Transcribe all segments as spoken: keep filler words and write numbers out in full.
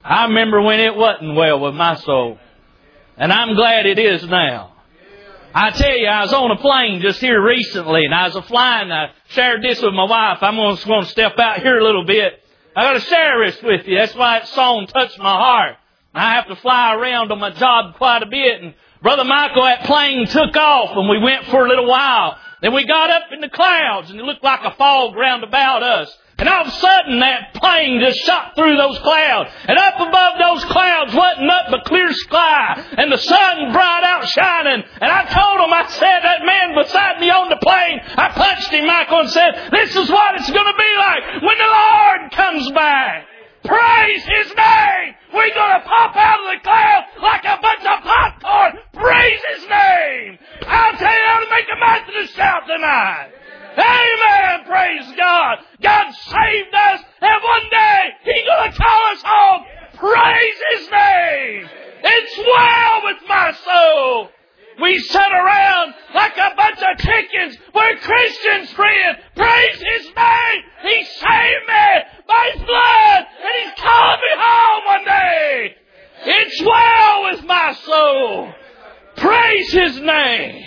I remember when it wasn't well with my soul. And I'm glad it is now. I tell you, I was on a plane just here recently, and I was flying. I shared this with my wife. I'm going to step out here a little bit. I got to share this with you. That's why that song touched my heart. I have to fly around on my job quite a bit. And Brother Michael, that plane took off, and we went for a little while. Then we got up in the clouds, and it looked like a fog round about us. And all of a sudden, that plane just shot through those clouds. And up above those clouds wasn't nothing but clear sky. And the sun bright out shining. And I told him, I said, that man beside me on the plane, I punched him, Michael, and said, this is what it's going to be like when the Lord comes back. Praise His name. We're going to pop out of the clouds like a bunch of popcorn. Praise His name. I'll tell you how to make a Methodist shout tonight. Amen. Praise God. God saved us, and one day He's going to call us home. Praise His name. It's well with my soul. We sit around like a bunch of chickens. We're Christians, friend. Praise His name. He saved me by His blood, and He's calling me home one day. It's well with my soul. Praise His name.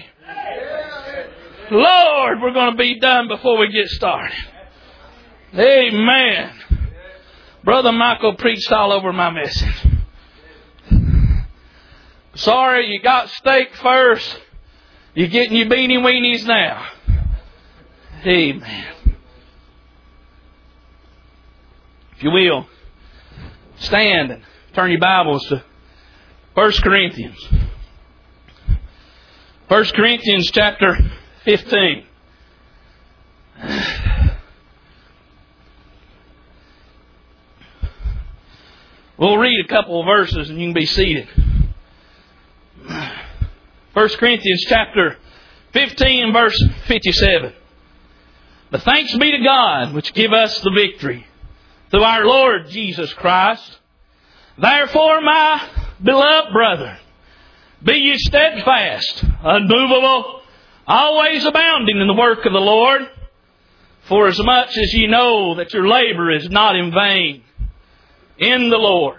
Lord, we're going to be done before we get started. Amen. Brother Michael preached all over my message. Sorry, you got steak first. You're getting your beanie weenies now. Amen. If you will, stand and turn your Bibles to First Corinthians. First Corinthians chapter fifteen. We'll read a couple of verses and you can be seated. First Corinthians chapter fifteen, verse fifty-seven. But thanks be to God, which give us the victory through our Lord Jesus Christ. Therefore, my beloved brethren, be ye steadfast, unmovable, always abounding in the work of the Lord, for as much as ye know that your labor is not in vain in the Lord.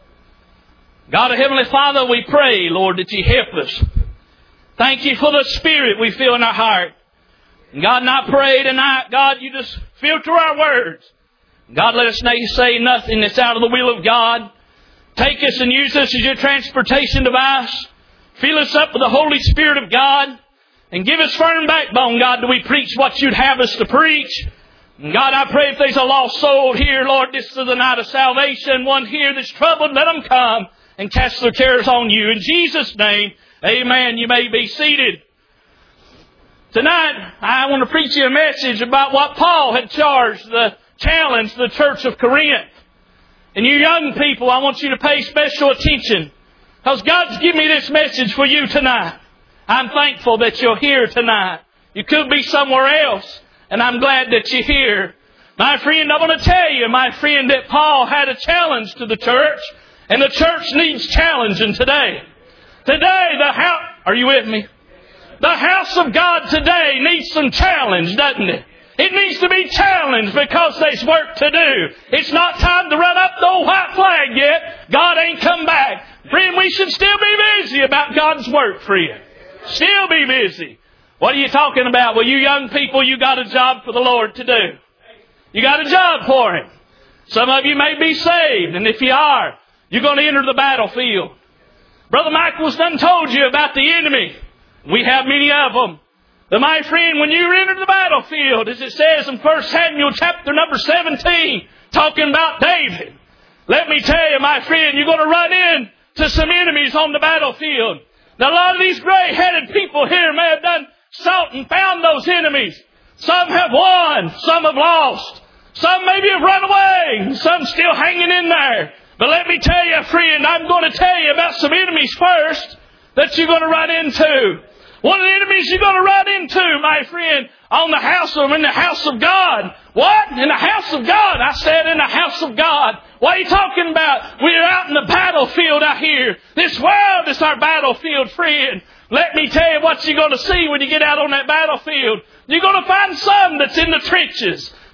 God, of Heavenly Father, we pray, Lord, that you help us. Thank you for the Spirit we feel in our heart. And God, and I pray tonight, God, you just filter our words. God, let us say nothing that's out of the will of God. Take us and use us as your transportation device. Fill us up with the Holy Spirit of God. And give us firm backbone, God, that we preach what you'd have us to preach. And God, I pray if there's a lost soul here, Lord, this is the night of salvation. One here that's troubled, let them come and cast their cares on you. In Jesus' name, amen. You may be seated. Tonight, I want to preach you a message about what Paul had charged, the challenge, the church of Corinth. And you young people, I want you to pay special attention, because God's given me this message for you tonight. I'm thankful that you're here tonight. You could be somewhere else, and I'm glad that you're here. My friend, I want to tell you, my friend, that Paul had a challenge to the church, and the church needs challenging today. Today, the house, are you with me? The house of God today needs some challenge, doesn't it? It needs to be challenged because there's work to do. It's not time to run up the old white flag yet. God ain't come back. Friend, we should still be busy about God's work, friend. Still be busy. What are you talking about? Well, you young people, you got a job for the Lord to do. You got a job for Him. Some of you may be saved, and if you are, you're going to enter the battlefield. Brother Michael's done told you about the enemy. We have many of them. But my friend, when you enter the battlefield, as it says in First Samuel chapter number seventeen, talking about David, let me tell you, my friend, you're going to run into some enemies on the battlefield. Now, a lot of these gray-headed people here may have done sought and found those enemies. Some have won, some have lost. Some maybe have run away, some still hanging in there. But let me tell you, friend, I'm going to tell you about some enemies first that you're going to run into. One of the enemies you're going to run into, my friend, on the house of, in the house of God. What? In the house of God. I said in the house of God. What are you talking about? We're out in the battlefield out here. This world is our battlefield, friend. Let me tell you what you're going to see when you get out on that battlefield. You're going to find some that's in the trenches.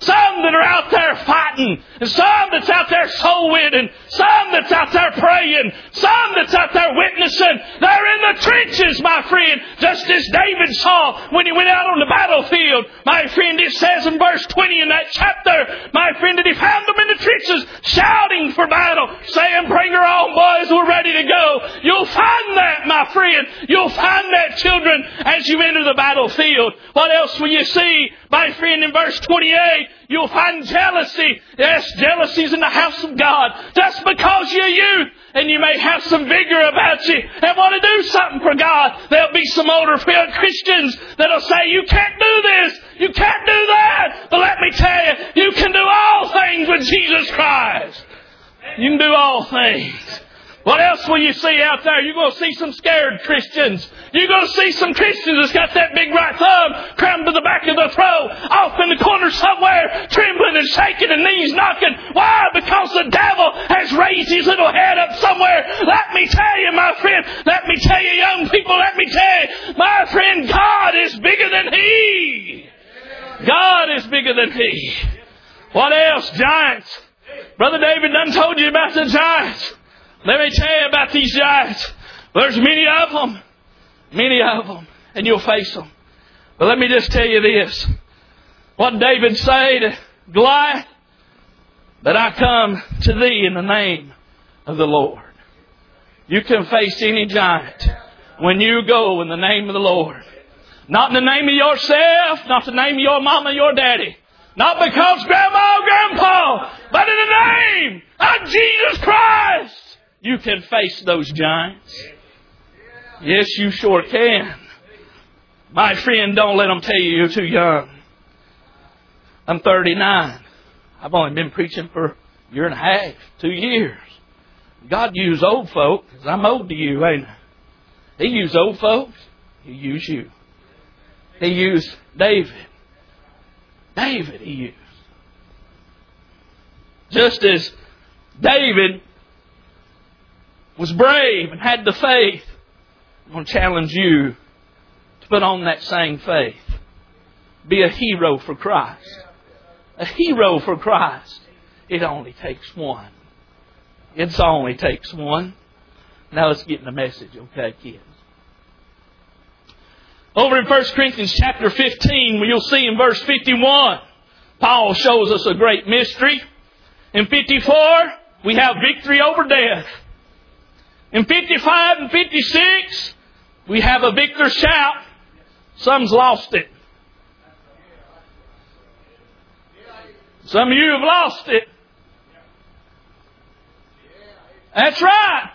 Some that are out there fighting, and some that's out there soul winning, some that's out there praying, some that's out there witnessing. They're in the trenches, my friend, just as David saw when he went out on the battlefield. My friend, it says in verse twenty in that chapter, my friend, that he found them in the trenches shouting for battle, saying, bring her on, boys, we're ready to go. You'll find that, my friend. You'll find that, children, as you enter the battlefield. What else will you see? My friend, in verse twenty-eight, you'll find jealousy. Yes, jealousy's in the house of God. Just because you're youth and you may have some vigor about you and want to do something for God, there'll be some older Christians that'll say, you can't do this, you can't do that. But let me tell you, you can do all things with Jesus Christ. You can do all things. What else will you see out there? You're going to see some scared Christians. You're going to see some Christians that's got that big right thumb crammed to the back of the throat, off in the corner somewhere, trembling and shaking and knees knocking. Why? Because the devil has raised his little head up somewhere. Let me tell you, my friend, let me tell you, young people, let me tell you, my friend, God is bigger than he. God is bigger than he. What else? Giants. Brother David done told you about the giants. Let me tell you about these giants. There's many of them. Many of them. And you'll face them. But let me just tell you this. What did David say to Goliath? That I come to thee in the name of the Lord. You can face any giant when you go in the name of the Lord. Not in the name of yourself. Not the name of your mama, your daddy. Not because grandma or grandpa. But in the name of Jesus Christ. You can face those giants. Yes, you sure can. My friend, don't let them tell you you're too young. I'm thirty-nine. I've only been preaching for a year and a half, two years. God used old folk, because I'm old to you, ain't I? He used old folks. He used you. He used David. David he used. Just as David was brave and had the faith, I'm going to challenge you to put on that same faith. Be a hero for Christ. A hero for Christ. It only takes one. It only takes one. Now let's get in the message, okay, kids? Over in First Corinthians chapter fifteen, where you'll see in verse fifty-one, Paul shows us a great mystery. In fifty-four, we have victory over death. In fifty-five and fifty-six, we have a victor shout. Some's lost it. Some of you have lost it. That's right.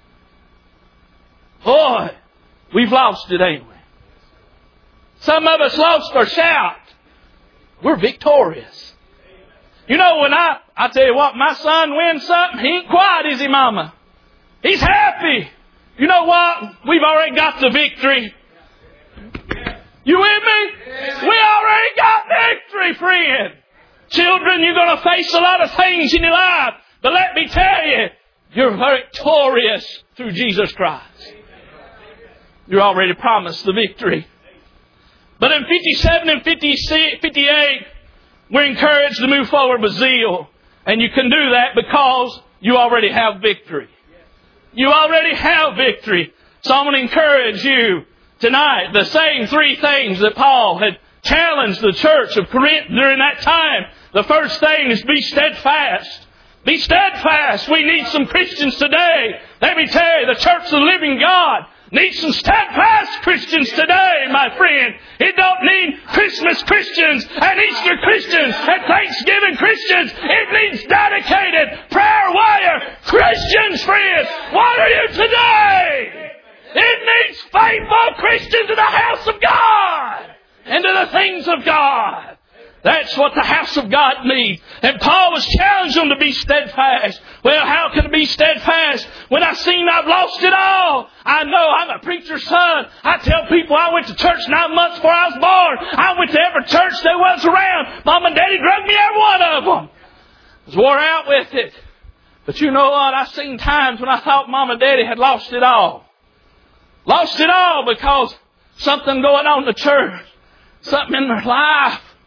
Boy, we've lost it, ain't we? Some of us lost our shout. We're victorious. You know, when I, I tell you what, my son wins something, he ain't quiet, is he, Mama? He's happy. You know what? We've already got the victory. You with me? We already got victory, friend. Children, you're going to face a lot of things in your life. But let me tell you, you're victorious through Jesus Christ. You're already promised the victory. But in fifty-seven and fifty-six, fifty-eight, we're encouraged to move forward with zeal. And you can do that because you already have victory. You already have victory. So I'm going to encourage you tonight, the same three things that Paul had challenged the church of Corinth during that time. The first thing is be steadfast. Be steadfast. We need some Christians today. Let me tell you, the church of the living God needs some steadfast Christians today, my friend. It don't need Christmas Christians and Easter Christians and Thanksgiving Christians. It needs dedicated, prayer warrior Christians, friend. What are you today? It needs faithful Christians in the house of God and to the things of God. That's what the house of God needs. And Paul was challenging them to be steadfast. Well, how can I be steadfast when I seen I've lost it all? I know I'm a preacher's son. I tell people I went to church nine months before I was born. I went to every church there was around. Mom and Daddy drugged me every one of them. I was wore out with it. But you know what? I've seen times when I thought Mom and Daddy had lost it all. Lost it all because something going on in the church. Something in their life.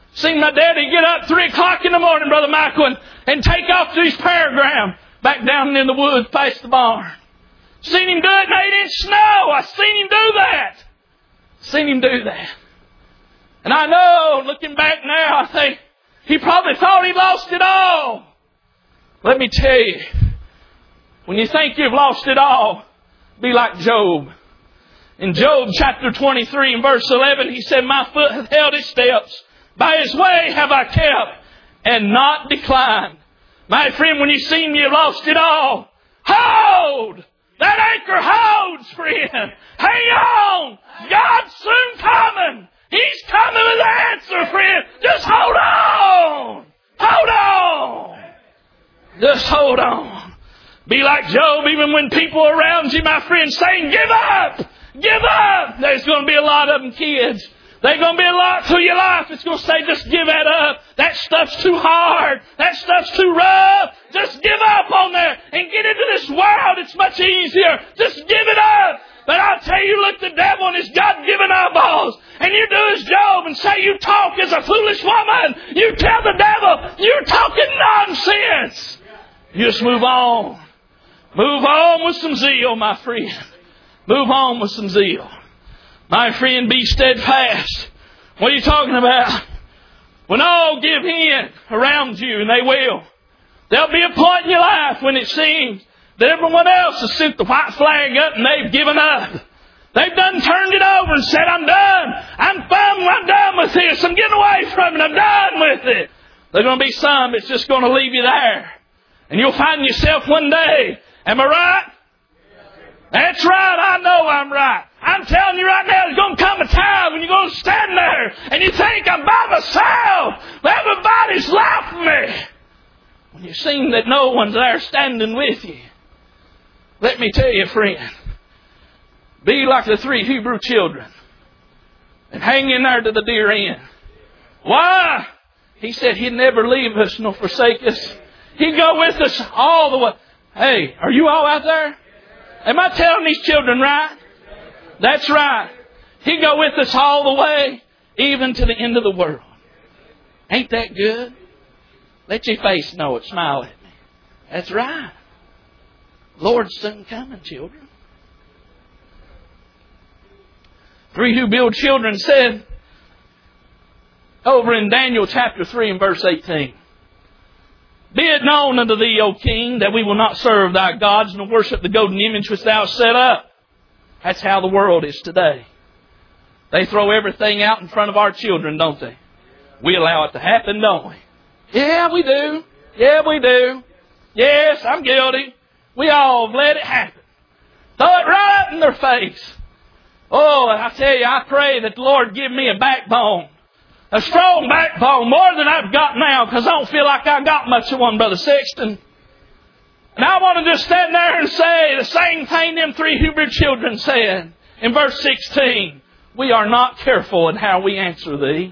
Seen my daddy get up three o'clock in the morning, Brother Michael, and, and take off to his prayer ground back down in the woods past the barn. Seen him do it in eight inch snow. I seen him do that. Seen him do that. And I know, looking back now, I think he probably thought he lost it all. Let me tell you, when you think you've lost it all, be like Job. In Job chapter twenty-three and verse eleven, he said, my foot hath held his steps. By his way have I kept, and not declined. My friend, when you seem you've lost it all, hold! That anchor holds, friend. Hang on! God's soon coming. He's coming with the answer, friend. Just hold on! Hold on! Just hold on. Be like Job, even when people around you, my friend, saying, give up! Give up! There's going to be a lot of them kids. There's going to be a lot through your life. It's going to say, just give that up. That stuff's too hard. That stuff's too rough. Just give up on there and get into this world. It's much easier. Just give it up. But I'll tell you, look, the devil and his God-given eyeballs, and you do as Job and say you talk as a foolish woman. You tell the devil, you're talking nonsense. You just move on. Move on with some zeal, my friend. Move on with some zeal. My friend, be steadfast. What are you talking about? When all give in around you, and they will, there'll be a point in your life when it seems that everyone else has sent the white flag up and they've given up. They've done turned it over and said, I'm done. I'm done. I'm done with this. I'm getting away from it. I'm done with it. There's going to be some that's just going to leave you there. And you'll find yourself one day. Am I right? That's right. I know I'm right. I'm telling you right now, there's going to come a time when you're going to stand there and you think, I'm by myself. Everybody's laughing at me. When you see that no one's there standing with you, let me tell you, friend, be like the three Hebrew children and hang in there to the dear end. Why? He said He'd never leave us nor forsake us. He'd go with us all the way. Hey, are you all out there? Am I telling these children right? That's right. He'd go with us all the way, even to the end of the world. Ain't that good? Let your face know it. Smile at me. That's right. Lord's soon coming, children. Three Hebrew children said over in Daniel chapter three and verse eighteen, be it known unto thee, O king, that we will not serve thy gods nor worship the golden image which thou hast set up. That's how the world is today. They throw everything out in front of our children, don't they? We allow it to happen, don't we? Yeah, we do. Yeah, we do. Yes, I'm guilty. We all let it happen. Throw it right in their face. Oh, I tell you, I pray that the Lord give me a backbone. A strong backbone, more than I've got now, because I don't feel like I got much of one, Brother Sexton. And I want to just stand there and say the same thing them three Hebrew children said. In verse sixteen, we are not careful in how we answer thee.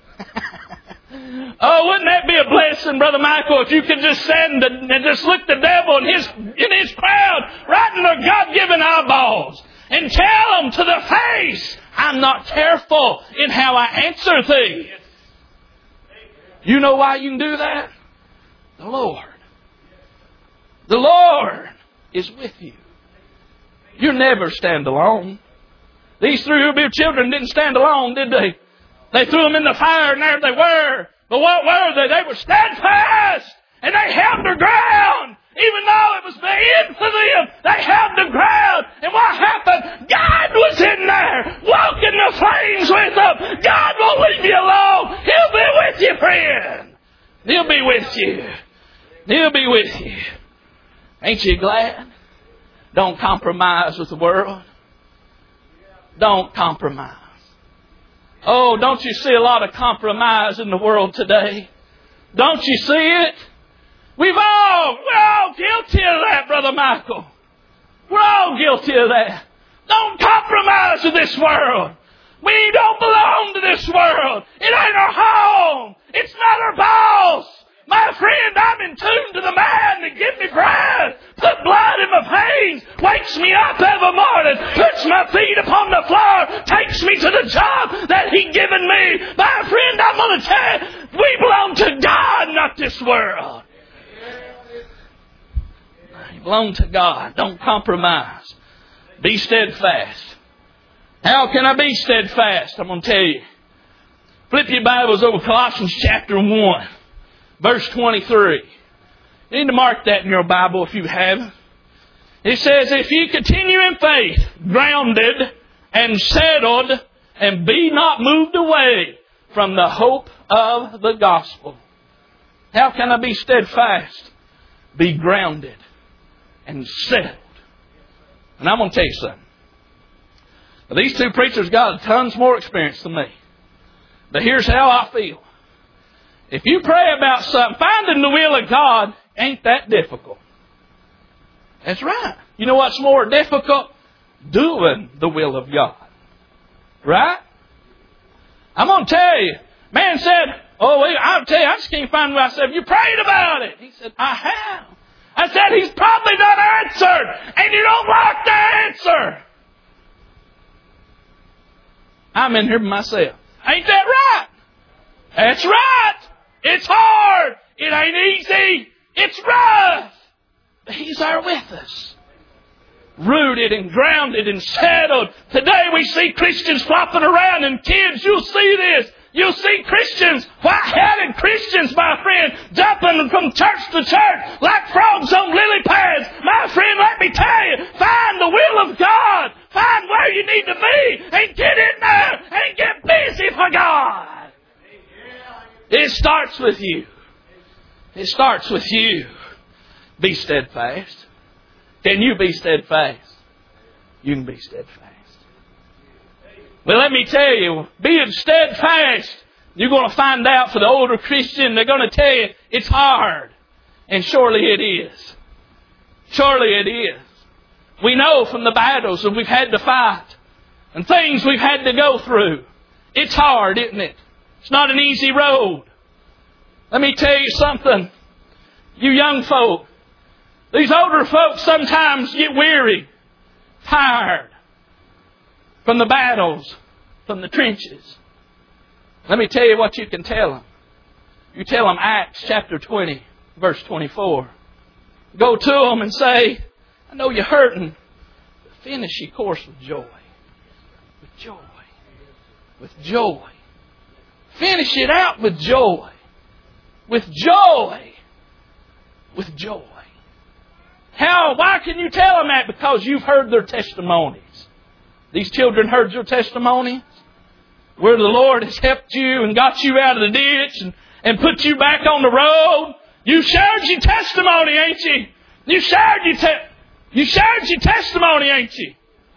Oh, wouldn't that be a blessing, Brother Michael, if you could just stand and just look the devil in his, in his crowd right in their God-given eyeballs and tell them to the face, I'm not careful in how I answer thee. You know why you can do that? The Lord. The Lord is with you. You never stand alone. These three Hebrew children didn't stand alone, did they? They threw them in the fire and there they were. But what were they? They were steadfast and they held their ground. Even though it was the end for them, they held the ground. And what happened? God was in there, walking the flames with them. God won't leave you alone. He'll be with you, friend. He'll be with you. He'll be with you. Ain't you glad? Don't compromise with the world. Don't compromise. Oh, don't you see a lot of compromise in the world today? Don't you see it? We've all, we're all guilty of that, Brother Michael. We're all guilty of that. Don't compromise with this world. We don't belong to this world. It ain't our home. It's not our boss. My friend, I'm in tune to the man that give me breath, put blood in my things, wakes me up every morning, puts my feet upon the floor, takes me to the job that He given me. My friend, I'm going to tell you, we belong to God, not this world. You belong to God. Don't compromise. Be steadfast. How can I be steadfast? I'm going to tell you. Flip your Bibles over Colossians chapter one, verse twenty-three. You need to mark that in your Bible if you haven't. It says, if ye continue in faith, grounded and settled, and be not moved away from the hope of the gospel. How can I be steadfast? Be grounded and settled. And I'm going to tell you something. Now, these two preachers got tons more experience than me. But here's how I feel. If you pray about something, finding the will of God ain't that difficult. That's right. You know what's more difficult? Doing the will of God. Right? I'm going to tell you. Man said, oh, I'll tell you, I just can't find what I said. You prayed about it. He said, I have. I said, He's probably not answered. And you don't like the answer. I'm in here by myself. Ain't that right? That's right. It's hard. It ain't easy. It's rough. But He's there with us. Rooted and grounded and settled. Today we see Christians flopping around, and kids, you'll see this. You'll see Christians, white-headed Christians, my friend, jumping from church to church like frogs on lily pads. My friend, let me tell you, find the will of God. Find where you need to be and get in there and get busy for God. It starts with you. It starts with you. Be steadfast. Can you be steadfast? You can be steadfast. Well, let me tell you, being steadfast, you're going to find out for the older Christian, they're going to tell you it's hard. And surely it is. Surely it is. We know from the battles that we've had to fight and things we've had to go through. It's hard, isn't it? It's not an easy road. Let me tell you something. You young folk, these older folks sometimes get weary, tired from the battles, from the trenches. Let me tell you what you can tell them. You tell them Acts chapter twenty, verse twenty-four. Go to them and say, I know you're hurting, but finish your course with joy. With joy. With joy. Finish it out with joy. With joy. With joy. How? Why can you tell them that? Because you've heard their testimonies. These children heard your testimony where the Lord has helped you and got you out of the ditch and, and put you back on the road. You shared your testimony, ain't you? You shared your, te- you shared your testimony, ain't you?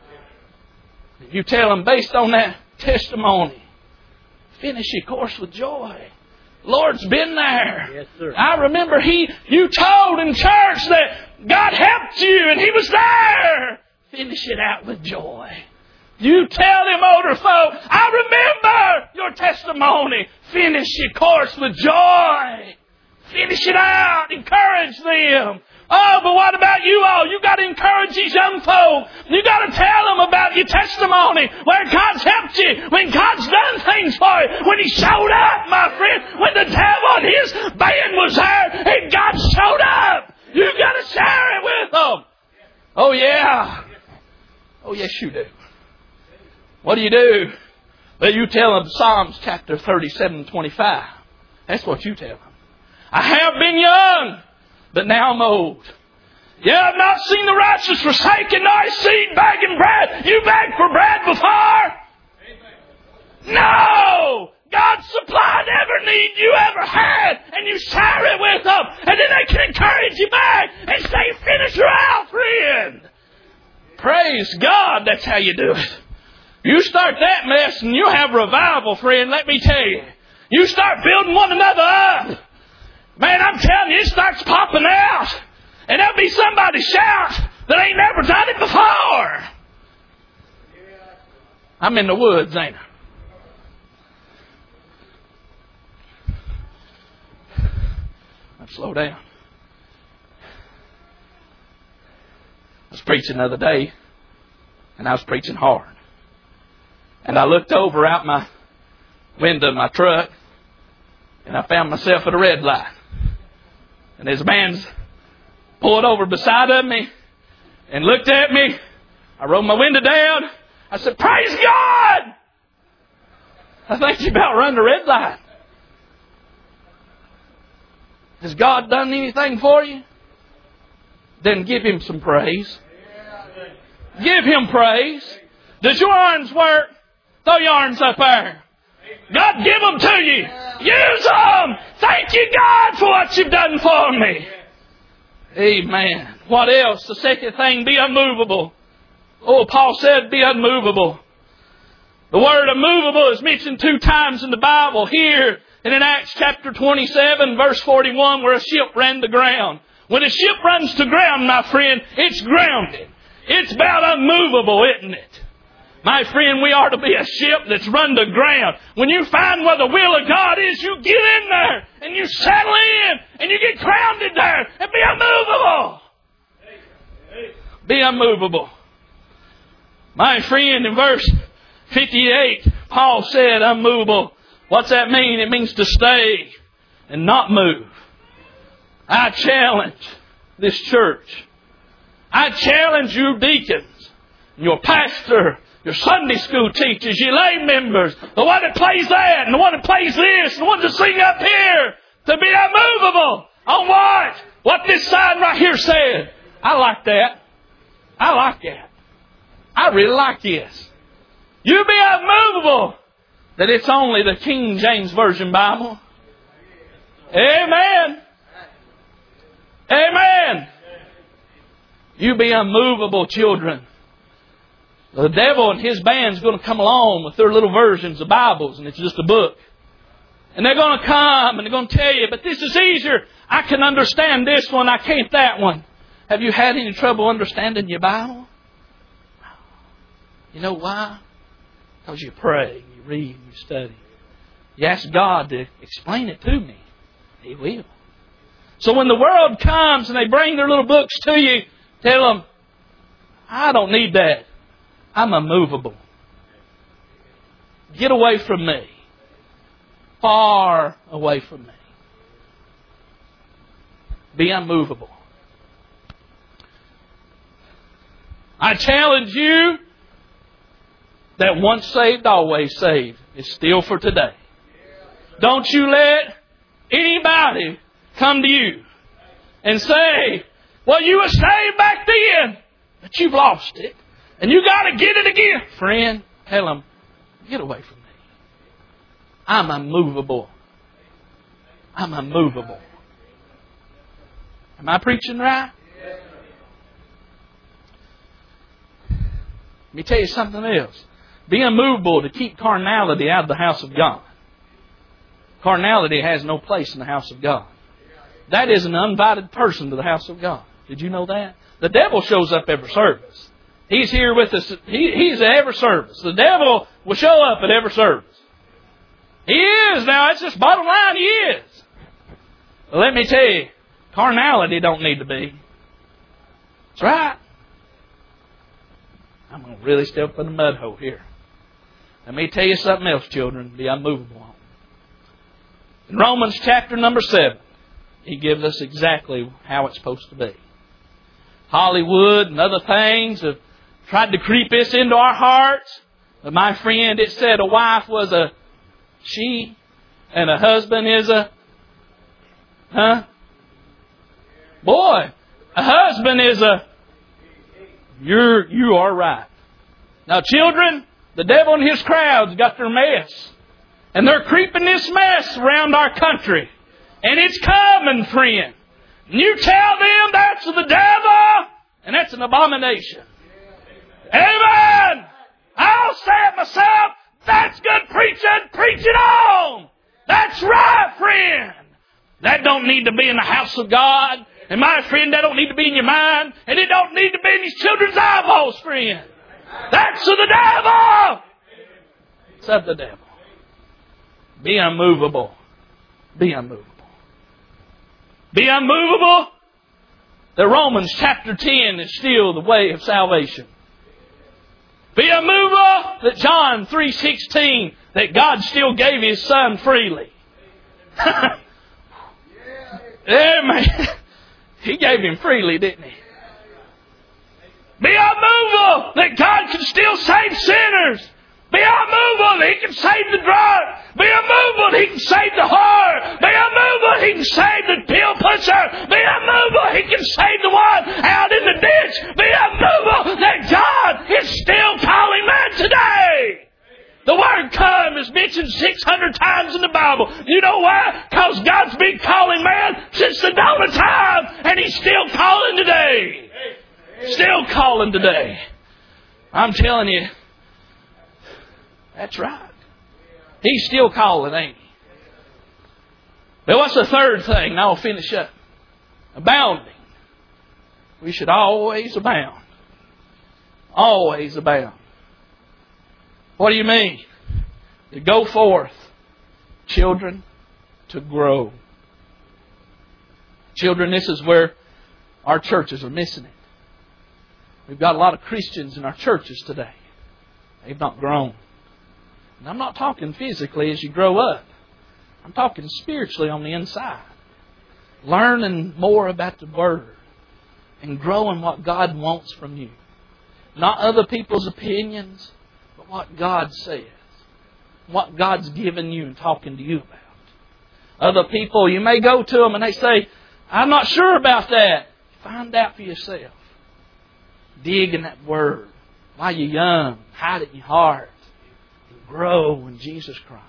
You tell them based on that testimony, finish your course with joy. Lord's been there. Yes, sir. I remember he, you told in church that God helped you and He was there. Finish it out with joy. You tell them, older folk, I remember your testimony. Finish your course with joy. Finish it out. Encourage them. Oh, but what about you all? You got to encourage these young folk. You got to tell them about your testimony, where God's helped you, when God's done things for you, when He showed up, my friend, when the devil and his band was there, and God showed up. You got to share it with them. Oh yeah. Oh yes, you do. What do you do? Well, you tell them Psalms chapter thirty-seven, twenty-five. That's what you tell them. I have been young, but now I'm old. Yeah, I've not seen the righteous forsaken, nor his seed begging bread. You begged for bread before? No! God supplied every need you ever had, and you share it with them, and then they can encourage you back and say, finish her out, friend. Praise God, that's how you do it. You start that mess and you'll have revival, friend, let me tell you. You start building one another up. Man, I'm telling you, it starts popping out. And there'll be somebody shout that ain't never done it before. I'm in the woods, ain't I? Let's slow down. I was preaching the other day, and I was preaching hard. And I looked over out my window of my truck, and I found myself at a red light. And as a man's pulled over beside of me and looked at me, I rolled my window down. I said, "Praise God!" I think you about run the red light. Has God done anything for you? Then give Him some praise. Give Him praise. Does your arms work? Throw your arms up there. God, give them to you. Use them. Thank you, God, for what you've done for me. Amen. What else? The second thing, be unmovable. Oh, Paul said, be unmovable. The word immovable is mentioned two times in the Bible. Here and in Acts chapter twenty-seven, verse forty-one, where a ship ran to ground. When a ship runs to ground, my friend, it's grounded. It's about unmovable, isn't it? My friend, we are to be a ship that's run to ground. When you find where the will of God is, you get in there and you settle in and you get grounded there and be unmovable. Be unmovable. My friend, in verse fifty-eight, Paul said unmovable. What's that mean? It means to stay and not move. I challenge this church. I challenge you deacons, your pastor, your Sunday school teachers, your lay members, the one that plays that and the one that plays this, and the one that sing up here, to be unmovable. On what? What this sign right here said. I like that. I like that. I really like this. You be unmovable. That it's only the King James Version Bible. Amen. Amen. You be unmovable, children. The devil and his band's going to come along with their little versions of Bibles, and it's just a book. And they're going to come and they're going to tell you, but this is easier. I can understand this one, I can't that one. Have you had any trouble understanding your Bible? You know why? Because you pray, you read, you study. You ask God to explain it to me. He will. So when the world comes and they bring their little books to you, tell them, I don't need that. I'm unmovable. Get away from me. Far away from me. Be unmovable. I challenge you that once saved, always saved is still for today. Don't you let anybody come to you and say, well, you were saved back then, but you've lost it. And you got to get it again. Friend, tell them, get away from me. I'm unmovable. I'm unmovable. Am I preaching right? Let me tell you something else. Be unmovable to keep carnality out of the house of God. Carnality has no place in the house of God. That is an uninvited person to the house of God. Did you know that? The devil shows up every service. He's here with us. He, he's at every service. The devil will show up at every service. He is now. It's just bottom line. He is. But let me tell you, carnality don't need to be. That's right. I'm going to really step in the mud hole here. Let me tell you something else, children. Be unmovable on. In Romans chapter number seven, he gives us exactly how it's supposed to be. Hollywood and other things have tried to creep this into our hearts. But my friend, it said a wife was a she and a husband is a, huh? Boy, a husband is a, you're, you are right. Now children, the devil and his crowds got their mess. And they're creeping this mess around our country. And it's coming, friend. And you tell them that's the devil, and that's an abomination. Amen. I'll say it myself. That's good preaching. Preach it on. That's right, friend. That don't need to be in the house of God. And my friend, that don't need to be in your mind. And it don't need to be in these children's eyeballs, friend. That's of the devil. It's of the devil. Be unmovable. Be unmovable. Be unmovable that Romans chapter ten is still the way of salvation. Be unmovable that John three sixteen, that God still gave His Son freely. Amen. He gave Him freely, didn't He? Be unmovable that God can still save sinners. Be unmovable that He can save the drunk. Be unmovable that He can save the whore. Be unmovable that He can save the pill pusher. Be unmovable that He can save the one out in the ditch. Be unmovable that God is still calling man today. The word "come" is mentioned six hundred times in the Bible. You know why? Because God's been calling man since the dawn of time, and He's still calling today. Still calling today. I'm telling you, that's right. He's still calling, ain't He? But what's the third thing? Now I'll finish up. Abounding. We should always abound. Always abound. What do you mean? To go forth. Children, to grow. Children, this is where our churches are missing it. We've got a lot of Christians in our churches today. They've not grown. And I'm not talking physically as you grow up. I'm talking spiritually on the inside. Learning more about the Word and growing what God wants from you. Not other people's opinions, but what God says. What God's given you and talking to you about. Other people, you may go to them and they say, "I'm not sure about that." Find out for yourself. Dig in that Word while you're young. Hide it in your heart. And grow in Jesus Christ.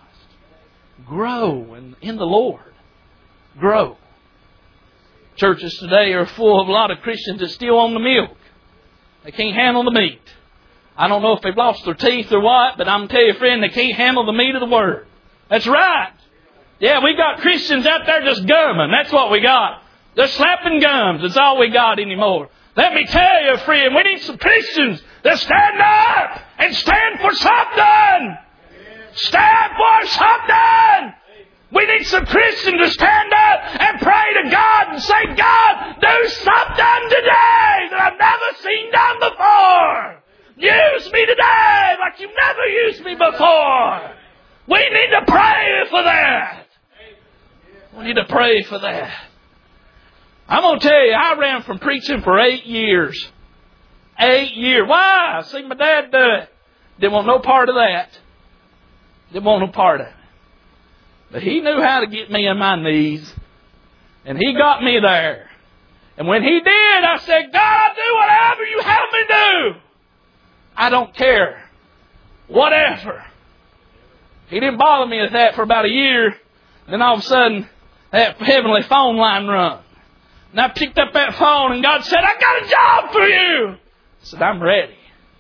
Grow in, in the Lord. Grow. Churches today are full of a lot of Christians that still on the milk. They can't handle the meat. I don't know if they've lost their teeth or what, but I'm going to tell you, friend, they can't handle the meat of the Word. That's right. Yeah, we got Christians out there just gumming. That's what we got. They're slapping gums. That's all we got anymore. Let me tell you, friend, we need some Christians that stand up and stand for something. Stand for something. We need some Christians to stand up and pray to God and say, "God, do something today that I've never seen done before. Use me today like you've never used me before." We need to pray for that. We need to pray for that. I'm going to tell you, I ran from preaching for eight years. Eight years. Why? I seen my dad do it. Didn't want no part of that. Didn't want no part of it. But he knew how to get me on my knees. And he got me there. And when he did, I said, "God, I'll do whatever you have me do. I don't care. Whatever." He didn't bother me with that for about a year. Then all of a sudden, that heavenly phone line rung. And I picked up that phone and God said, "I got a job for you." I said, "I'm ready."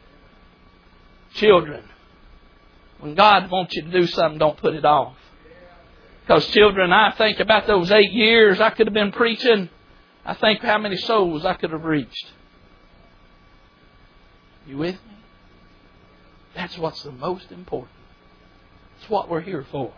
Children, when God wants you to do something, don't put it off. Because children, I think about those eight years I could have been preaching. I think how many souls I could have reached. You with me? That's what's the most important. It's what we're here for.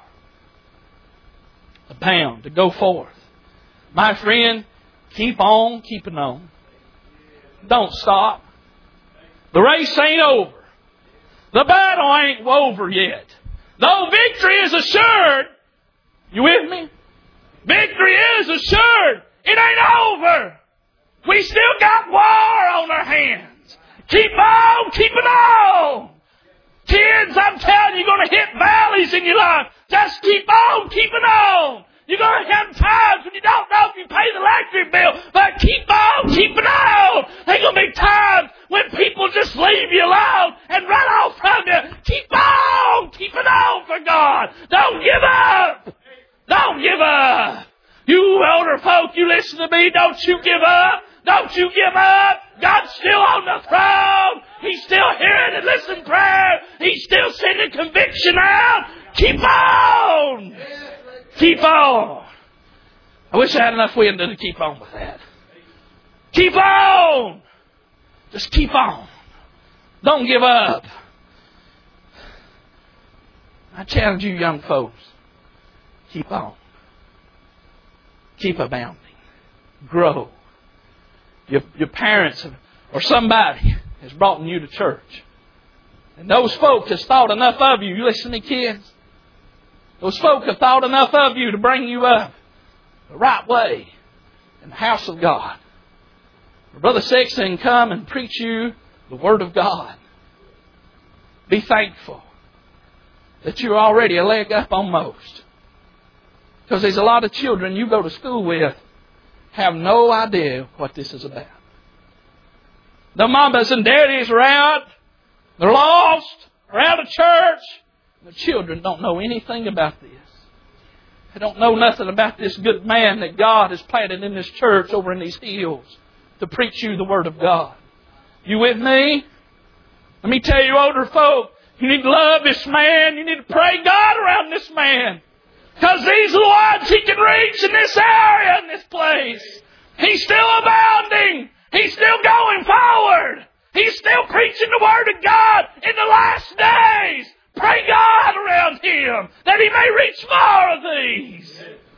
Abound, to go forth. My friend, keep on keeping on. Don't stop. The race ain't over. The battle ain't over yet. Though victory is assured. You with me? Victory is assured. It ain't over. We still got war on our hands. Keep on keeping on. Kids, I'm telling you, you're going to hit valleys in your life. Just keep on keeping on. You're going to have times when you don't know if you pay the electric bill, but keep on keeping on. There's going to be times when people just leave you alone and run off from you. Keep on keeping on for God. Don't give up. Don't give up. You older folk, you listen to me. Don't you give up. Don't you give up. God's still on the throne. He's still hearing and listening prayer. He's still sending conviction out. Keep on. Keep on. I wish I had enough wind to keep on with that. Keep on. Just keep on. Don't give up. I challenge you young folks. Keep on. Keep abounding. Grow. your, your parents or somebody has brought you to church. And those folk has thought enough of you. You listen to me, kids? Those folk have thought enough of you to bring you up the right way in the house of God. Brother Sexton come and preach you the Word of God. Be thankful that you're already a leg up on most. Because there's a lot of children you go to school with have no idea what this is about. The mamas and daddies are out. They're lost. They're out of church. The children don't know anything about this. They don't know nothing about this good man that God has planted in this church over in these hills to preach you the Word of God. You with me? Let me tell you, older folk, you need to love this man. You need to pray God around this man. Because these are the ones He can reach in this area, in this place. He's still abounding. He's still going forward. He's still preaching the Word of God in the last days. Pray God around him that he may reach more of these.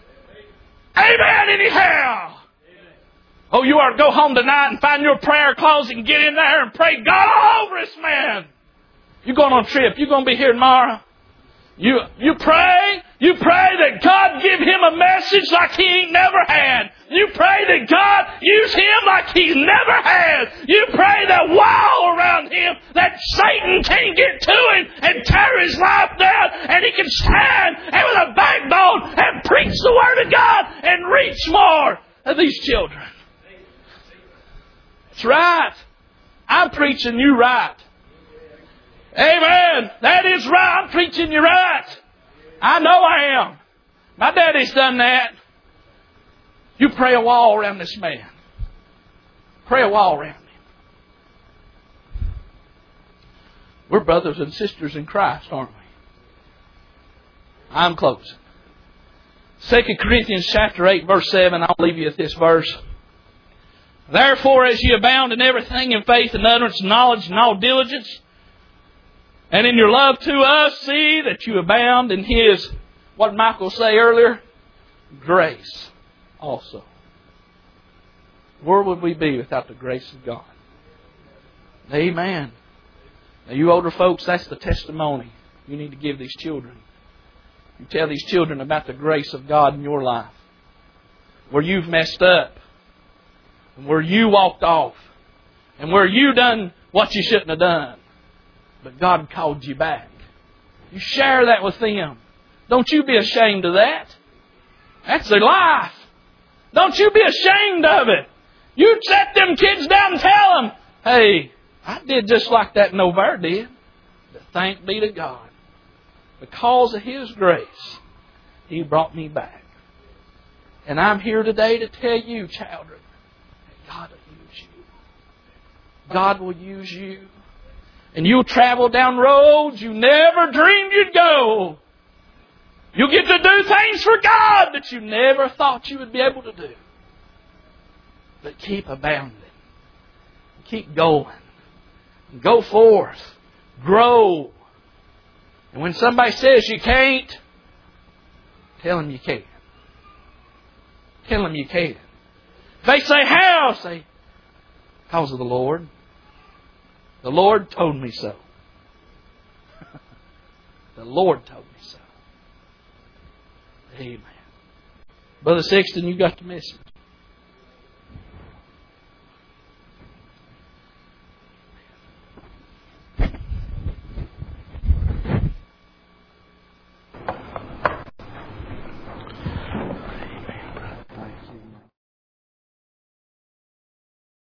Amen, anyhow. Oh, you ought to go home tonight and find your prayer closet and get in there and pray God all over this man. You're going on a trip. You're going to be here tomorrow. You, you pray. You pray that God give him a message like he ain't never had. You pray that God use him like he's never had. You pray that wall around him that Satan can't get to him and tear his life down, and he can stand and with a backbone and preach the Word of God and reach more of these children. That's right. I'm preaching you right. Amen. That is right. I'm preaching you right. I know I am. My daddy's done that. You pray a wall around this man. Pray a wall around him. We're brothers and sisters in Christ, aren't we? I'm closing. Second Corinthians chapter eight, verse seven. I'll leave you at this verse. Therefore, as ye abound in everything, in faith and utterance, knowledge, and all diligence, and in your love to us, see that you abound in His, what did Michael say earlier? Grace also. Where would we be without the grace of God? Amen. Now you older folks, that's the testimony you need to give these children. You tell these children about the grace of God in your life. Where you've messed up. And where you walked off. And where you done what you shouldn't have done. But God called you back. You share that with them. Don't you be ashamed of that. That's their life. Don't you be ashamed of it. You set them kids down and tell them, hey, I did just like that Nover did. But thank be to God. Because of His grace, He brought me back. And I'm here today to tell you, children, that God will use you. God will use you. And you'll travel down roads you never dreamed you'd go. You'll get to do things for God that you never thought you would be able to do. But keep abounding. Keep going. Go forth. Grow. And when somebody says you can't, tell them you can. Tell them you can. If they say how, say, because of the Lord. The Lord told me so. The Lord told me so. Amen. Brother Sexton, you got the message.